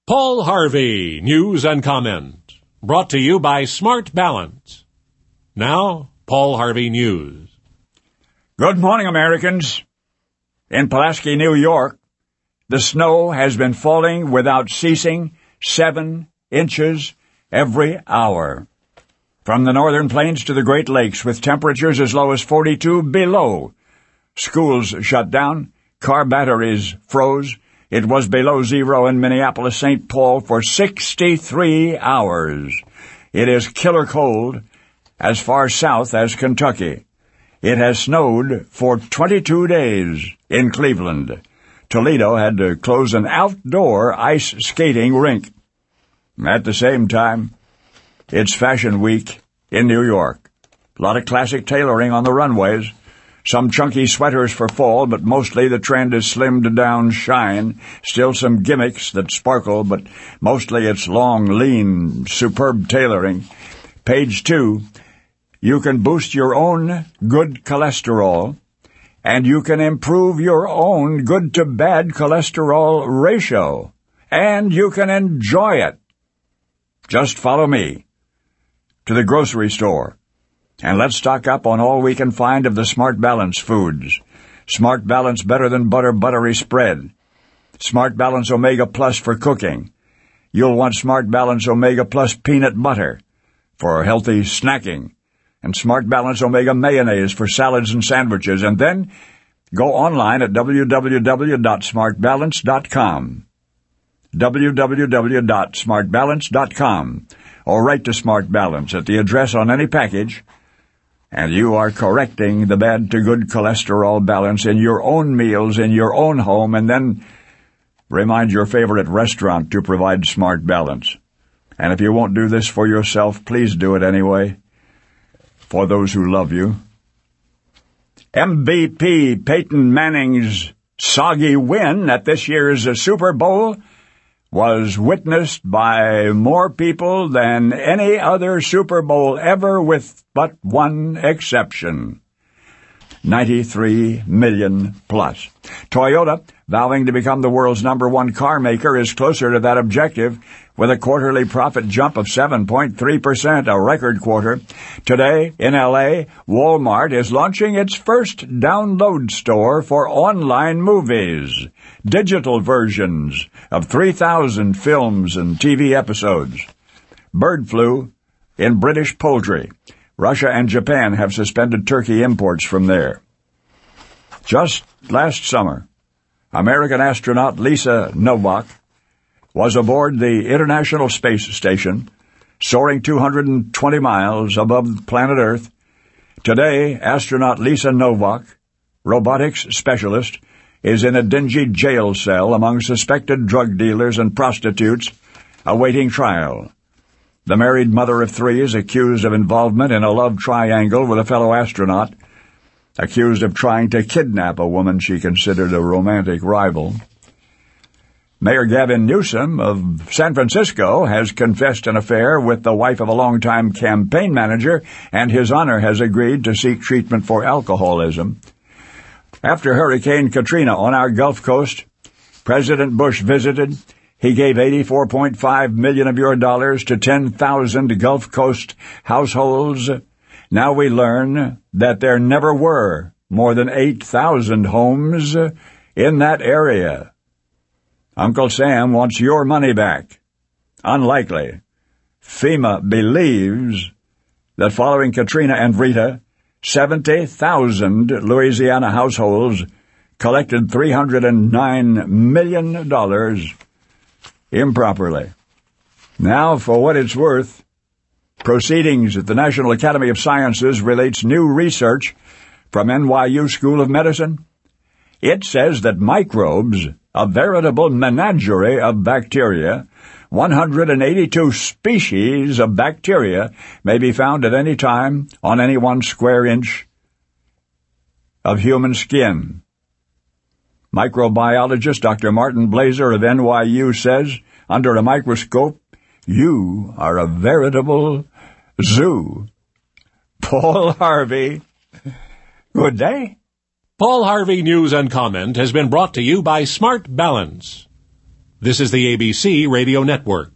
Paul Harvey, News and Comment, brought to you by Smart Balance. Now, Paul Harvey News. Good morning, Americans. In Pulaski, New York, the snow has been falling without ceasing 7 inches every hour. From the northern plains to the Great Lakes, with temperatures as low as 42 below. Schools shut down, car batteries froze. It was below zero in Minneapolis-St. Paul for 63 hours. It is killer cold as far south as Kentucky. It has snowed for 22 days in Cleveland. Toledo had to close an outdoor ice skating rink. At the same time, it's Fashion Week in New York. A lot of classic tailoring on the runways. Some chunky sweaters for fall, but mostly the trend is slimmed down shine. Still some gimmicks that sparkle, but mostly it's long, lean, superb tailoring. Page 2, you can boost your own good cholesterol, and you can improve your own good-to-bad cholesterol ratio, and you can enjoy it. Just follow me to the grocery store, and let's stock up on all we can find of the Smart Balance foods. Smart Balance Better Than Butter Buttery Spread. Smart Balance Omega Plus for cooking. You'll want Smart Balance Omega Plus Peanut Butter for healthy snacking. And Smart Balance Omega Mayonnaise for salads and sandwiches. And then go online at www.smartbalance.com. www.smartbalance.com. Or write to Smart Balance at the address on any package, and you are correcting the bad to good cholesterol balance in your own meals, in your own home, and then remind your favorite restaurant to provide Smart Balance. And if you won't do this for yourself, please do it anyway, for those who love you. MVP Peyton Manning's soggy win at this year's Super Bowl was witnessed by more people than any other Super Bowl ever, with but one exception. 93 million plus. Toyota, vowing to become the world's #1 car maker, is closer to that objective with a quarterly profit jump of 7.3%, a record quarter. Today, in L.A., Walmart is launching its first download store for online movies, digital versions of 3,000 films and TV episodes. Bird flu in British poultry. Russia and Japan have suspended turkey imports from there. Just last summer, American astronaut Lisa Novak was aboard the International Space Station, soaring 220 miles above planet Earth. Today, astronaut Lisa Novak, robotics specialist, is in a dingy jail cell among suspected drug dealers and prostitutes awaiting trial. The married mother of 3 is accused of involvement in a love triangle with a fellow astronaut, accused of trying to kidnap a woman she considered a romantic rival. Mayor Gavin Newsom of San Francisco has confessed an affair with the wife of a longtime campaign manager, and His Honor has agreed to seek treatment for alcoholism. After Hurricane Katrina on our Gulf Coast, President Bush visited. He gave $84.5 million of your dollars to 10,000 Gulf Coast households. Now we learn that there never were more than 8,000 homes in that area. Uncle Sam wants your money back. Unlikely. FEMA believes that following Katrina and Rita, 70,000 Louisiana households collected $309 million improperly. Now, for what it's worth, proceedings at the National Academy of Sciences relates new research from NYU School of Medicine. It says that microbes, a veritable menagerie of bacteria, 182 species of bacteria, may be found at any time on any 1 square inch of human skin. Microbiologist Dr. Martin Blazer of NYU says, under a microscope, you are a veritable zoo. Paul Harvey, good day. Paul Harvey News and Comment has been brought to you by Smart Balance. This is the ABC Radio Network.